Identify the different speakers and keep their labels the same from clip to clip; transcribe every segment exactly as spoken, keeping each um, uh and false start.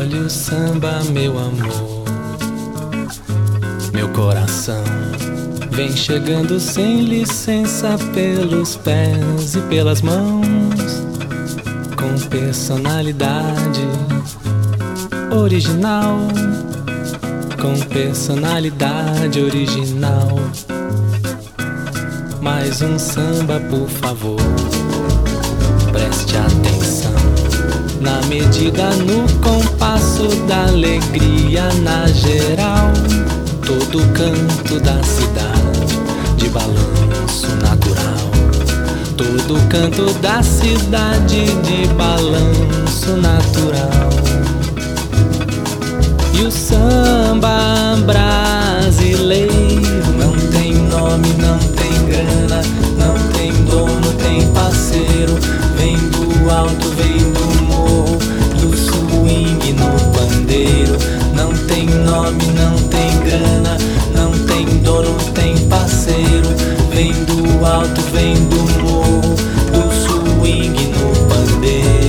Speaker 1: Olha o samba, meu amor, meu coração vem chegando sem licença pelos pés e pelas mãos, com personalidade original, com personalidade original. Mais um samba, por favor, preste atenção. Na medida, no compasso da alegria, na geral, todo canto da cidade de balanço natural, todo canto da cidade de balanço natural. E o samba brasileiro não tem nome, não tem grana, não tem dono, tem parceiro. Vem do alto, vem do morro, do swing no pandeiro. Não tem nome, não tem grana, não tem dono, tem parceiro. Vem do alto, vem do morro, do swing no pandeiro.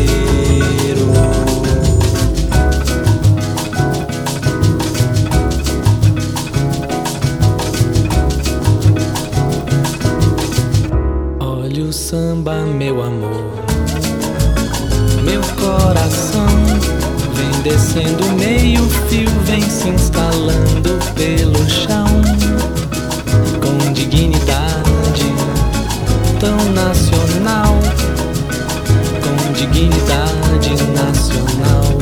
Speaker 1: Olha o samba, meu amor, meu coração vem descendo meio fio, vem se instalando pelo chão, com dignidade tão nacional, com dignidade nacional.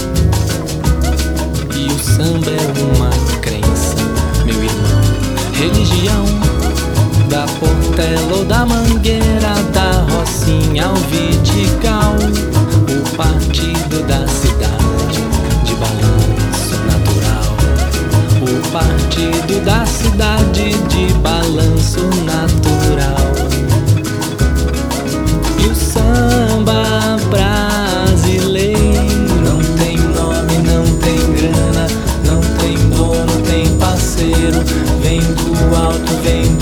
Speaker 1: E o samba é uma crença, meu irmão, religião, da Portela ou da Mangueira, da Rocinha ao Vidigal, o partido da cidade de balanço natural, o partido da cidade de balanço natural. E o samba brasileiro não tem nome, não tem grana, não tem dono, tem parceiro. Vem do alto, vem